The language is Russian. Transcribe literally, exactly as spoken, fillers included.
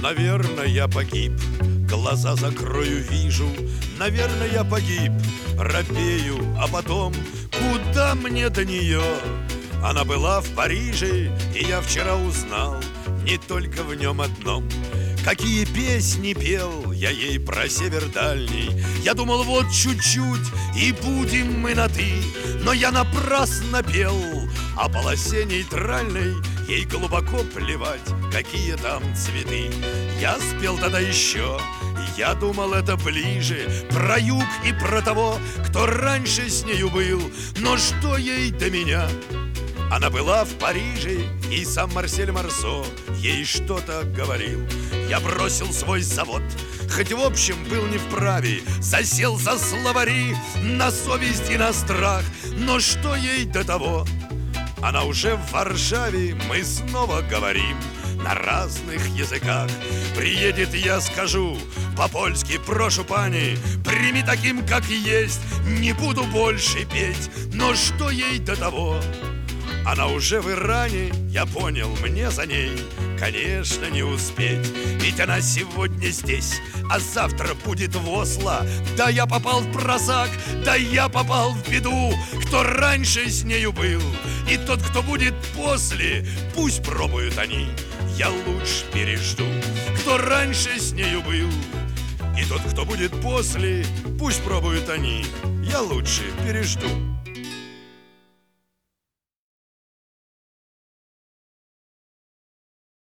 Наверное, я погиб, глаза закрою, вижу. Наверное, я погиб, робею, а потом куда мне до нее? Она была в Париже, и я вчера узнал не только в нем одном. Какие песни пел я ей про север дальний. Я думал, вот чуть-чуть, и будем мы на «ты». Но я напрасно пел. О полосе нейтральной ей глубоко плевать, какие там цветы. Я спел тогда еще, я думал, это ближе, про юг и про того, кто раньше с нею был. Но что ей до меня? Она была в Париже, и сам Марсель Марсо ей что-то говорил. Я бросил свой завод, хоть в общем был не вправе, засел за словари на совесть и на страх. Но что ей до того? Она уже в Варшаве, мы снова говорим на разных языках. Приедет, я скажу по-польски: прошу, пани, прими таким, как есть, не буду больше петь. Но что ей до того? Она уже в Иране, я понял, мне за ней, конечно, не успеть. Ведь она сегодня здесь, а завтра будет в Осло. Да я попал в просак, да я попал в беду. Кто раньше с нею был, и тот, кто будет после, пусть пробуют они, я лучше пережду. Кто раньше с нею был, и тот, кто будет после, пусть пробуют они, я лучше пережду.